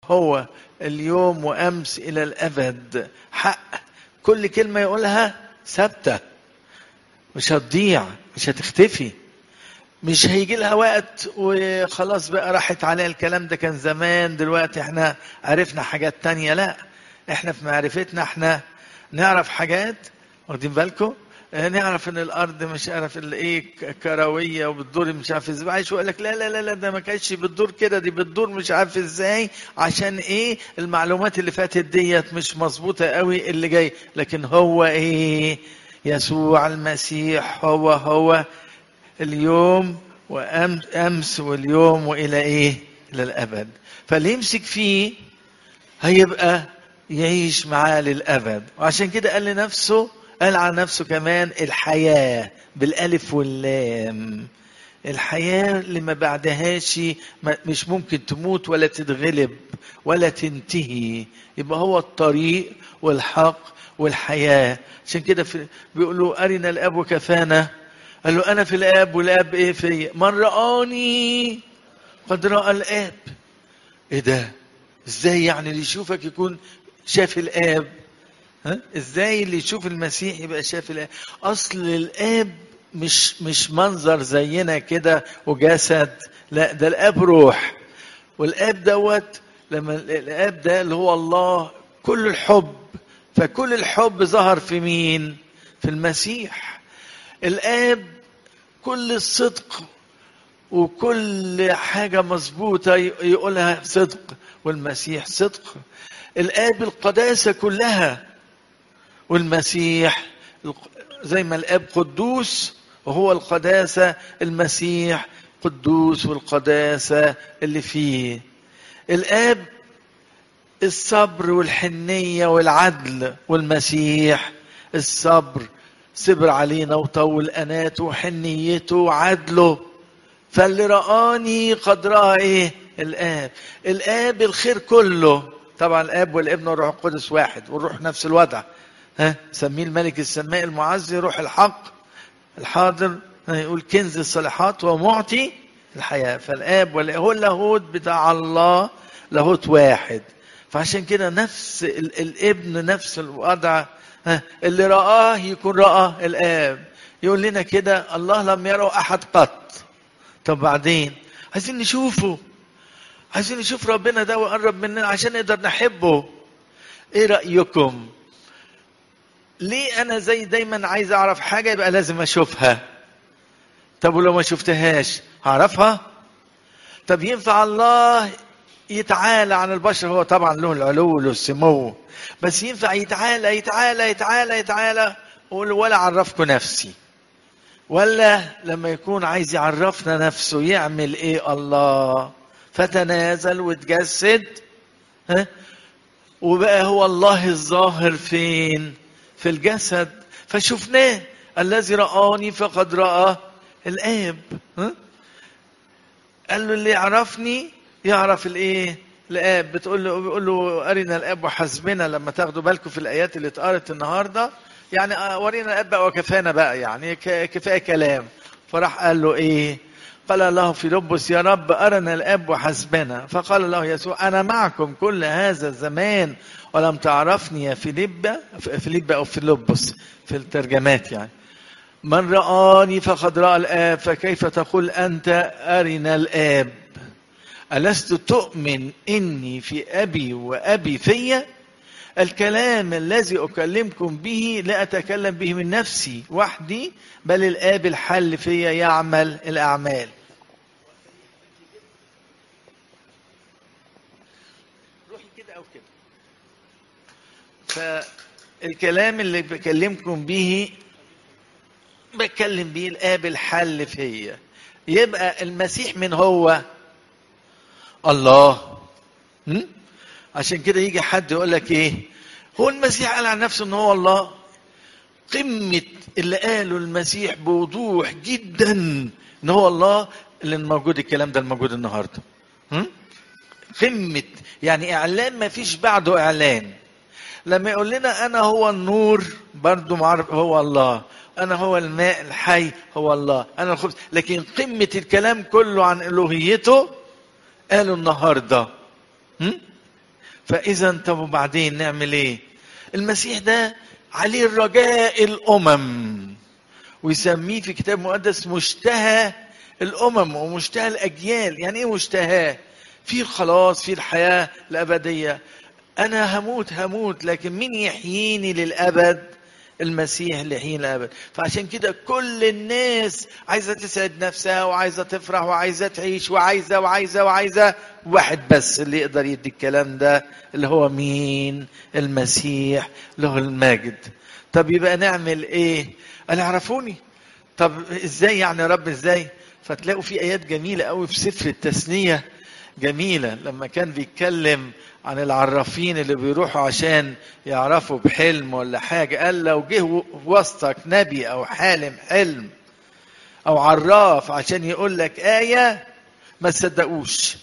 هو اليوم وأمس إلى الأبد. حق كل كلمة يقولها ثابتة، مش هتضيع، مش هتختفي، مش هيجي لها وقت وخلاص بقى راحت عليها الكلام ده كان زمان، دلوقتي احنا عرفنا حاجات تانية. لا، احنا في معرفتنا احنا نعرف حاجات، واخدين بالكم؟ نعرف ان الارض مش عارف الايه كرويه وبتدور مش عارف ازاي، عايش يقول لك لا لا لا لا ده ما كانتش بتدور كده، دي بتدور مش عارف ازاي، عشان ايه؟ المعلومات اللي فاتت ديت مش مظبوطه قوي اللي جاي. لكن هو ايه؟ يسوع المسيح هو اليوم وامس واليوم والى ايه؟ الى الابد. فاللي يمسك فيه هيبقى يعيش معاه للأبد. وعشان كده قال لنفسه، قال عن نفسه كمان الحياة بالألف واللام. الحياة اللي ما بعدهاش مش ممكن تموت ولا تتغلب ولا تنتهي. يبقى هو الطريق والحق والحياة. عشان كده بيقولوا أرنا الأب وكفانا. قال له أنا في الآب والآب إيه في من رآني قد رأى الآب. إيه ده؟ ازاي يعني اللي يشوفك يكون شاف الآب؟ ها؟ ازاي اللي يشوف المسيح يبقى شاف الآب؟ اصل الآب مش منظر زينا كده وجسد، لا ده الآب روح. والآب دوت لما الآب ده اللي هو الله كل الحب، فكل الحب ظهر في مين؟ في المسيح. الآب كل الصدق وكل حاجة مظبوطة يقولها صدق، والمسيح صدق. الآب القداسة كلها، والمسيح زي ما الآب قدوس وهو القداسة، المسيح قدوس والقداسة اللي فيه. الآب الصبر والحنية والعدل، والمسيح الصبر، صبر علينا وطول أناته وحنيته وعدله. فاللي رآني قد رأى ايه؟ الآب. الآب الخير كله. طبعا الآب والابن والروح القدس واحد، والروح نفس الوضع. سميه الملك السماء المعزي، روح الحق الحاضر، يقول كنز الصالحات ومعطي الحياة. فالآب هو اللاهوت بتاع الله، لاهوت واحد. فعشان كده نفس الابن نفس الوضع. اللي رآه يكون رأى الآب. يقول لنا كده الله لم يره أحد قط. طب بعدين عايزين نشوفه، عايزين نشوف ربنا ده وقرب مننا عشان نقدر نحبه. ايه رأيكم؟ ليه انا زي دايما عايز اعرف حاجة يبقى لازم اشوفها؟ طب ولو ما شفتهاش هعرفها؟ طب ينفع الله يتعالى عن البشر؟ هو طبعا له العلو وله السمو، بس ينفع يتعالى يتعالى يتعالى يتعالى ولا عرفكم نفسي؟ ولا لما يكون عايز يعرفنا نفسه يعمل ايه الله؟ فتنازل وتجسد، وبقى هو الله الظاهر فين؟ في الجسد. فشفناه، الذي رآني فقد رأى الآب. قال له اللي يعرفني يعرف الايه؟ الآب. بيقول له أرنا الآب وحسبنا. لما تاخدوا بالكم في الآيات اللي اتقرت النهارده، يعني ورينا الآب بقى وكفانا بقى، يعني كفاية كلام. فراح قال له ايه؟ قال له فيلبس يا رب أرنا الآب وحسبنا. فقال له يسوع أنا معكم كل هذا الزمان ولم تعرفني يا فيليب أو فيلبس في الترجمات يعني. من رآني فقد رأى الآب، فكيف تقول أنت أرنا الآب؟ ألست تؤمن إني في أبي وأبي في؟ الكلام الذي أكلمكم به لا أتكلم به من نفسي وحدي، بل الآب الحل في يعمل الأعمال. روحي كده أو كده. فالكلام اللي بكلمكم به بتكلم به الآب الحل فيا. يبقى المسيح من هو؟ الله. عشان كده يجي حد يقول لك ايه؟ هو المسيح قال عن نفسه ان هو الله؟ قمة اللي قاله المسيح بوضوح جدا ان هو الله اللي موجود، الكلام ده الموجود النهارده. قمة يعني اعلان ما فيش بعده اعلان. لما يقول لنا انا هو النور برضو معرف هو الله، انا هو الماء الحي هو الله، انا الخبز. لكن قمة الكلام كله عن الوهيته قالوا النهارده. فإذا طب وبعدين نعمل ايه؟ المسيح ده عليه الرجاء الأمم، ويسميه في كتاب مقدس مشتهى الأمم ومشتهى الأجيال. يعني ايه مشتهى؟ في الخلاص، في الحياة الأبدية. أنا هموت لكن مين يحييني للأبد؟ المسيح اللي يحييني للأبد. فعشان كده كل الناس عايزة تسعد نفسها وعايزة تفرح وعايزة تعيش وعايزة واحد بس اللي يقدر يدي الكلام ده، اللي هو مين؟ المسيح له المجد. طب يبقى نعمل ايه؟ قال اعرفوني. طب ازاي يعني يا رب ازاي؟ فتلاقوا في ايات جميلة قوي في سفر التثنية، جميلة لما كان بيتكلم عن العرافين اللي بيروحوا عشان يعرفوا بحلم ولا حاجة. قال لو جه وسطك نبي أو حالم حلم أو عراف عشان يقول لك آية ما تصدقوش،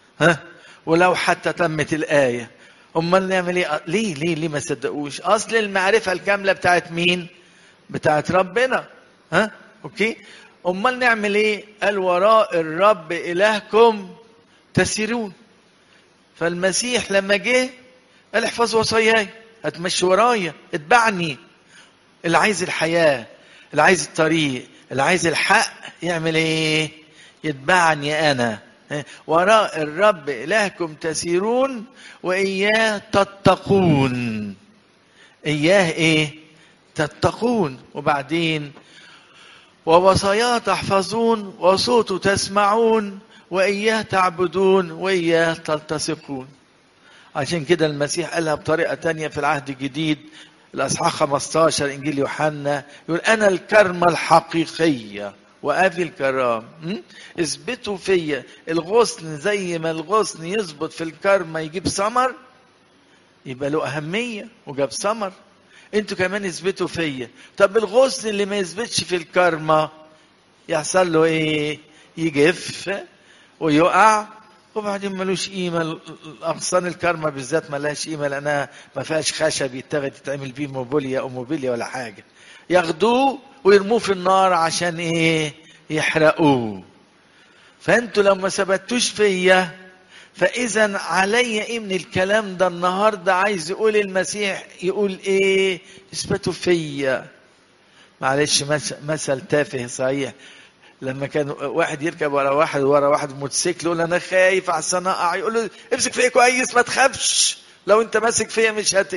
ولو حتى تمت الآية. أمال نعمل إيه؟ ليه ما صدقوش؟ أصل المعرفة الكاملة بتاعت مين؟ بتاعت ربنا. أوكي. أمال نعمل إيه؟ قال وراء الرب إلهكم تسيرون. فالمسيح لما جه قال احفظ وصاياي، هتمشي ورايا، اتبعني. اللي عايز الحياة، اللي عايز الطريق، اللي عايز الحق يعمل ايه؟ يتبعني انا. وراء الرب إلهكم تسيرون وإياه تتقون. إياه ايه؟ تتقون. وبعدين ووصاياه تحفظون وصوته تسمعون وإياه تعبدون وإياه تلتصقون. عشان كده المسيح قالها بطريقة تانية في العهد الجديد، الأصحاح 15 إنجيل يوحنا، يقول أنا الكرمة الحقيقية وأبي الكرام. اثبتوا فيا. الغصن زي ما الغصن يثبت في الكرمة يجيب ثمر، يبقى له أهمية وجاب ثمر. انتوا كمان اثبتوا فيا. طب الغصن اللي ما يثبتش في الكرمة يحصل له ايه؟ يجف ويقع وبعدين ملوش قيمه. اغصان الكرمه بالذات ملهاش قيمه لانها ما فيهاش خشب يتعمل بيه موبيليا او موبيليا ولا حاجه. ياخدوه ويرموه في النار عشان ايه؟ يحرقوه. فانتوا لو ما ثبتوش فيا، فاذا عليا ايه من الكلام ده النهارده؟ عايز يقول المسيح يقول ايه؟ اثبتوا فيا. معلش مثل تافه صحيح. لما كان واحد يركب ورا واحد موتوسيكل، يقول انا خايف احسن اقع، يقول له امسك فيا كويس ما تخافش، لو انت ماسك فيا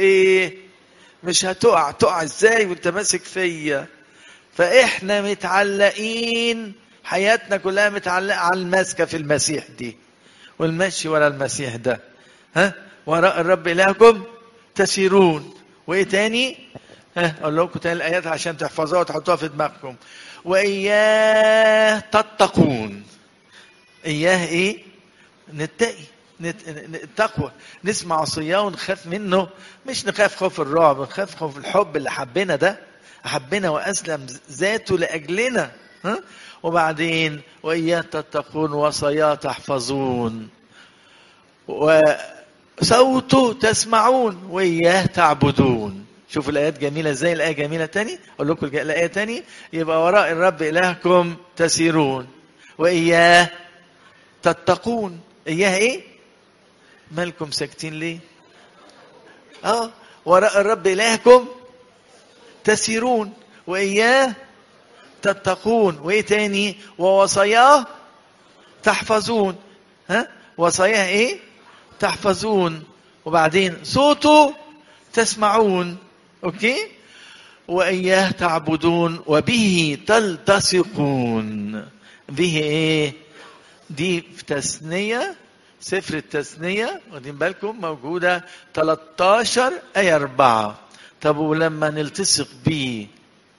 مش هتقع. تقع ازاي وانت ماسك فيا؟ فاحنا متعلقين، حياتنا كلها متعلقه على الماسكه في المسيح دي والمشي ورا المسيح ده. وراء الرب إلهكم تسيرون. وايه تاني؟ اقول لكم تاني الايات عشان تحفظوها وتحطوها في دماغكم. وإياه تتقون. إياه إيه؟ نتقي. التقوى نسمع وصياه ونخاف منه، مش نخاف خوف الرعب، نخاف خوف الحب اللي حبنا ده، حبنا وأسلم ذاته لأجلنا. وبعدين وإياه تتقون وصياه تحفظون وصوته تسمعون وإياه تعبدون. شوفوا الآيات جميلة ازاي. الآية جميلة تاني، أقول لكم الآية تاني. يبقى وراء الرب إلهكم تسيرون وإياه تتقون. إياه إيه؟ مالكم ساكتين ليه؟ وراء الرب إلهكم تسيرون وإياه تتقون. وإيه تاني؟ ووصاياه تحفظون. وصاياه إيه؟ تحفظون. وبعدين صوته تسمعون. اوكي. وإياه تعبدون وبه تلتصقون. به ايه؟ دي في تثنية، سفر التثنية، واخدين بالكم؟ موجودة 13 آية 4. طب ولما نلتصق بيه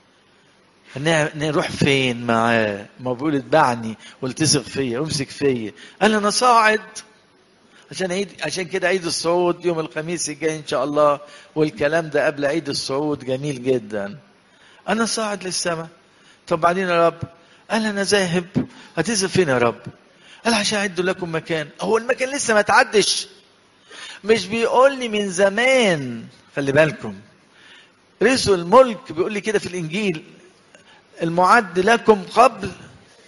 نروح فين معاه؟ ما بيقول اتبعني والتصق فيا وامسك فيا. انا صاعد عشان كده عيد الصعود يوم الخميس الجاي ان شاء الله، والكلام ده قبل عيد الصعود جميل جدا. انا صاعد للسماء. طب بعدين يا رب؟ قال انا ذاهب. هتذهب فين يا رب؟ قال عشان اعد لكم مكان. هو المكان لسه ما تعدش؟ مش بيقول لي من زمان؟ خلي بالكم، رسل الملك بيقول لي كده في الانجيل، المعد لكم قبل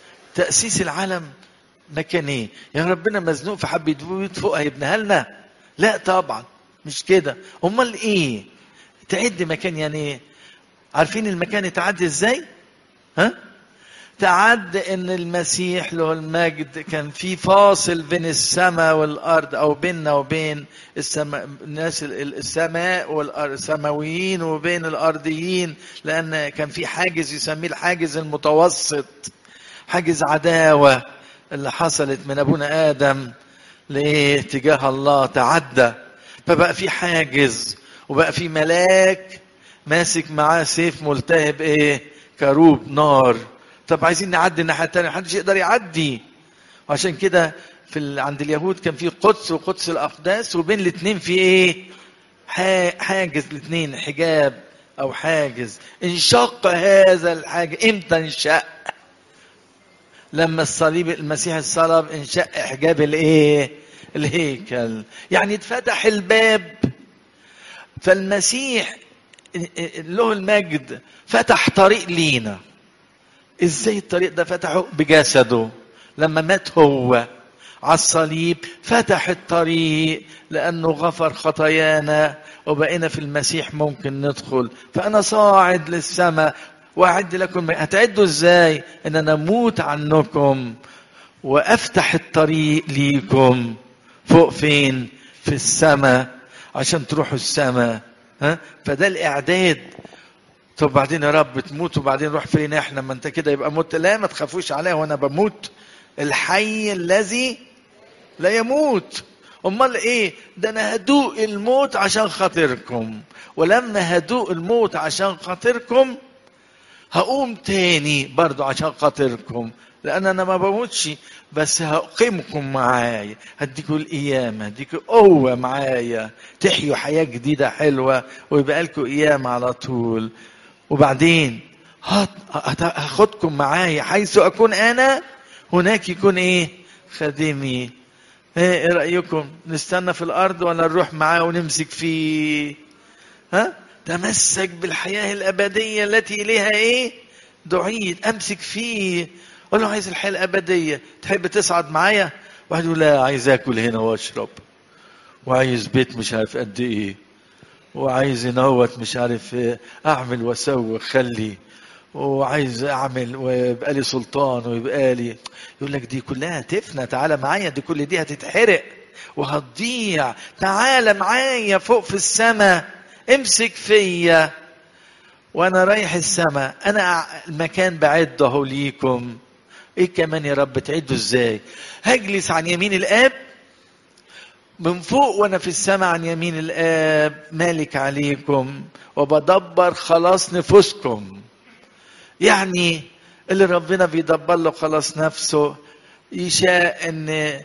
تأسيس العالم. مكان ايه؟ يا ربنا مزنوق في حب بيوت فوق هيبنيها لنا؟ لا طبعا مش كده. امال ايه؟ تعد مكان يعني ايه؟ عارفين المكان يتعد ازاي؟ ها؟ تعد ان المسيح له المجد كان في فاصل بين السماء والارض، او بيننا وبين السماء، الناس السماء والارض، السماويين وبين الارضيين، لان كان في حاجز يسميه الحاجز المتوسط، حاجز عداوة اللي حصلت من ابونا ادم لاتجاه الله، تعدى. فبقى في حاجز، وبقى في ملاك ماسك معاه سيف ملتهب ايه؟ كروب نار. طب عايزين نعدي الناحية التانية، محدش يقدر يعدي. وعشان كده عند اليهود كان في قدس وقدس الأقداس، وبين الاثنين في ايه؟ حاجز، الاثنين حجاب او حاجز. انشق هذا الحاجز. امتى انشق؟ لما الصليب، المسيح الصلب، انشق حجاب الايه؟ الهيكل، يعني اتفتح الباب. فالمسيح له المجد فتح طريق لينا. ازاي الطريق ده فتحه؟ بجسده. لما مات هو على الصليب فتح الطريق، لانه غفر خطايانا، وبقينا في المسيح ممكن ندخل. فانا صاعد للسماء واعد لكم. هتعدوا ازاي؟ ان انا اموت عنكم وافتح الطريق ليكم فوق. فين؟ في السماء، عشان تروحوا السماء. ها؟ فده الاعداد. طب بعدين يا رب تموت وبعدين نروح فين احنا؟ ما انت كده يبقى موت. لا، ما تخافوش عليا وانا بموت. الحي الذي لا يموت. امال ايه؟ ده انا هدوق الموت عشان خاطركم، ولما هدوق الموت عشان خاطركم هقوم تاني برضو عشان خاطركم، لان انا ما بموتش، بس هقيمكم معايا، هديكوا القيامه، هديكوا قوه معايا، تحيوا حياه جديده حلوه، ويبقى لكم قيامه على طول. وبعدين هاخدكم معايا، حيث اكون انا هناك يكون ايه؟ خادمي. ايه رايكم؟ نستنى في الارض ولا نروح معاه ونمسك فيه؟ ها؟ تمسك بالحياه الابديه التي اليها ايه؟ دعيت. امسك فيه، قول له عايز الحياه الابديه. تحب تصعد معايا؟ واحد يقول لا، عايز اكل هنا واشرب، وعايز بيت مش عارف قد ايه، وعايز نوت مش عارف اعمل واسوي واخلي، وعايز اعمل ويبقى لي سلطان ويبقى لي. يقول لك دي كلها تفنى، تعالى معايا، دي كل دي هتتحرق وهتضيع. تعالى معايا فوق في السماء، امسك فيا وانا رايح السماء. انا المكان بعده ليكم. ايه كمان يا رب؟ تعدوا ازاي؟ هجلس عن يمين الاب من فوق وانا في السماء عن يمين الاب، مالك عليكم وبدبر خلاص نفوسكم. يعني اللي ربنا بيدبر له خلاص نفسه، يشاء ان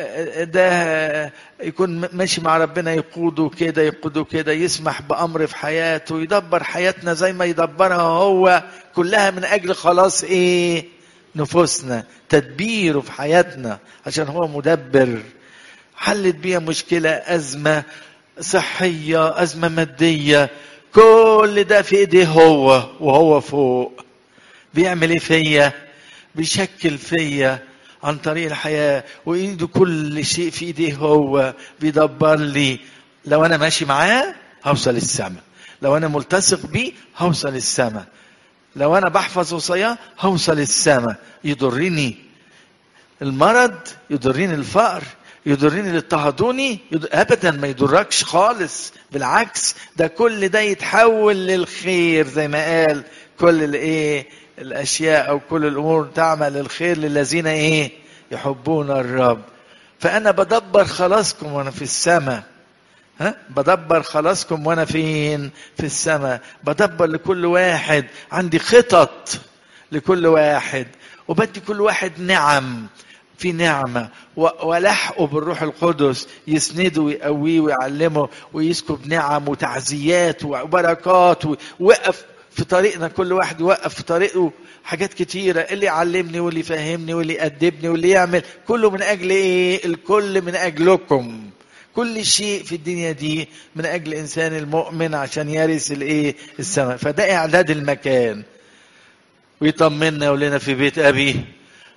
ده يكون ماشي مع ربنا، يقوده كده، يسمح بأمر في حياته، يدبر حياتنا زي ما يدبرها هو، كلها من أجل خلاص إيه؟ نفوسنا، تدبيره في حياتنا، عشان هو مدبر. حلت بيها مشكلة، أزمة صحية، أزمة مادية، كل ده في إيديه هو، وهو فوق. بيعمل إيه فيا؟ بيشكل فيا عن طريق الحياة، وإيده كل شيء في إيديه هو، بيدبر لي. لو أنا ماشي معاه هوصل السماء، لو أنا ملتصق بيه هوصل السماء، لو أنا بحفظ وصاياه هوصل السماء. يضرني المرض، يضرني الفقر، يضرني اللي اضطهدوني، ابدا ما يضركش خالص، بالعكس ده كل ده يتحول للخير، زي ما قال كل الايه الاشياء او كل الامور تعمل للخير للذين ايه؟ يحبون الرب. فانا بدبر خلاصكم وانا في السماء. ها؟ بدبر خلاصكم وانا فين؟ في السماء. بدبر لكل واحد، عندي خطط لكل واحد، وبدي كل واحد نعم، في نعمة، ولحقه بالروح القدس، يسنده ويقويه ويعلمه ويسكب نعم وتعزيات وبركات، ووقف في طريقنا، كل واحد يوقف في طريقه حاجات كتيرة، اللي يعلمني واللي يفهمني واللي يأدبني واللي يعمل، كله من أجل إيه؟ الكل من أجلكم. كل شيء في الدنيا دي من أجل إنسان المؤمن عشان يرث الإيه؟ السماء. فده إعداد المكان. ويطمنا يقول لنا في بيت أبي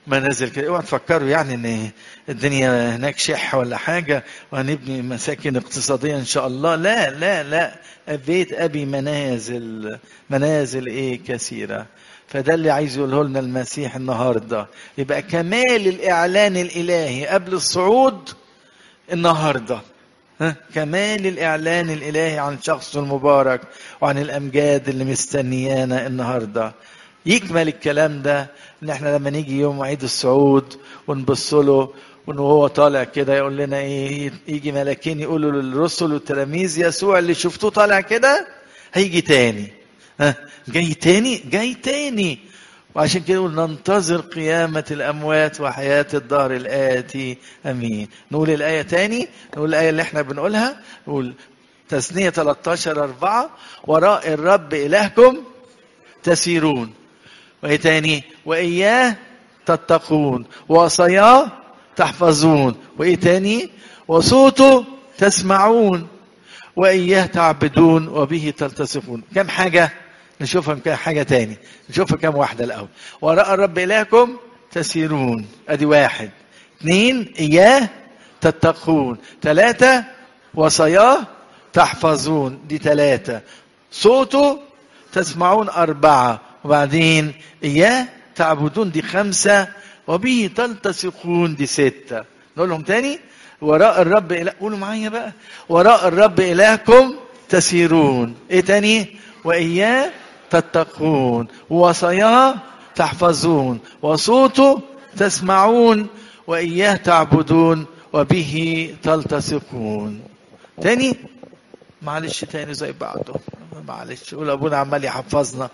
منازل كده. اوعى تفكروا يعني ان الدنيا هناك شح ولا حاجة وهنبني مساكن اقتصادية ان شاء الله. لا لا لا، بيت ابي منازل، منازل ايه كثيرة. فده اللي عايز يقوله لنا المسيح النهاردة. يبقى كمال الاعلان الالهي قبل الصعود النهاردة. كمال الإعلان الإلهي عن شخصه المبارك وعن الأمجاد اللي مستنيانا النهاردة. يكمل الكلام ده إن احنا لما نيجي يوم عيد الصعود ونبص له وهو طالع كده يقول لنا ايه، يجي ملاكين يقولوا للرسل والتلاميذ يسوع اللي شفتوه طالع كده هيجي تاني. جاي تاني، جاي تاني. وعشان كده نقول ننتظر قيامة الأموات وحياة الدهر الآتي. أمين. نقول الآية تاني، نقول الآية اللي احنا بنقولها، نقول تثنية 13:4 وراء الرب إلهكم تسيرون. وإيه تاني؟ وإياه تتقون ووصاياه تحفظون. وإيه تاني؟ وصوته تسمعون وإياه تعبدون وبه تلتصقون. كم حاجة؟ نشوفها كم حاجة تاني، نشوفها كم واحدة الأول. وراء الرب إلهكم تسيرون، أدي 1. 2 إياه تتقون. 3 وصاياه تحفظون، دي 3. صوته تسمعون 4. وبعدين إياه تعبدون، دي 5. وبه تلتصقون، دي 6. نقولهم تاني. وراء الرب إله، قولوا معايا بقى. وراء الرب إلهكم تسيرون. إيه تاني؟ وإياه تتقون ووصاياه تحفظون وصوته تسمعون وإياه تعبدون وبه تلتصقون. تاني معلش، تاني زي بعضه، معلش. قول أبونا عمال يحفظنا.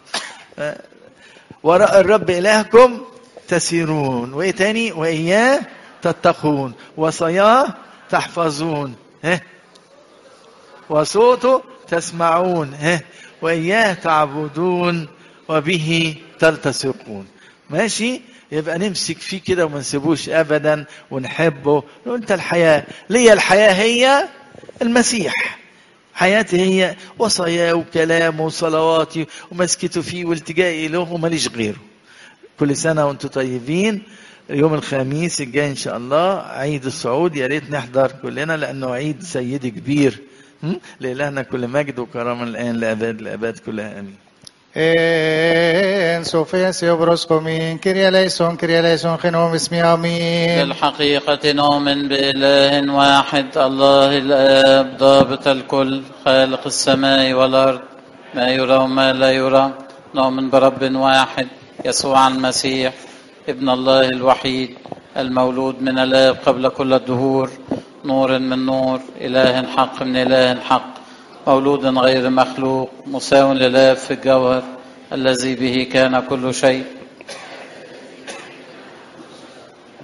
وراء الرب إلهكم تسيرون. وإيه تاني؟ وإياه تتقون وصاياه تحفظون وصوته تسمعون وإياه تعبدون وبه تلتصقون. ماشي؟ يبقى نمسك فيه كده وما نسيبوش أبدا ونحبه. وانت الحياة ليا، الحياة هي المسيح، حياتي هي وصاياه وكلامه وصلواتي ومسكته فيه والتجائي له وماليش غيره. كل سنة وانتم طيبين. يوم الخميس الجاي إن شاء الله عيد الصعود، يا ريت نحضر كلنا لأنه عيد سيدي كبير. لإلهنا كل مجد وكرامة الآن لأبد الآباد كلها. آمين. En Sofes Obroskomin, Kyrie eleison, Kyrie eleison, Genom اسمي آمين. بالحقيقة نؤمن بإله واحد الله الآب ضابط الكل خالق السماء والأرض ما يرى وما لا يرى. نؤمن برب واحد يسوع المسيح ابن الله الوحيد المولود من الآب قبل كل الدهور، نور من نور، إله حق من إله حق، مولود غير مخلوق، مساو للآب في الجوهر، الذي به كان كل شيء،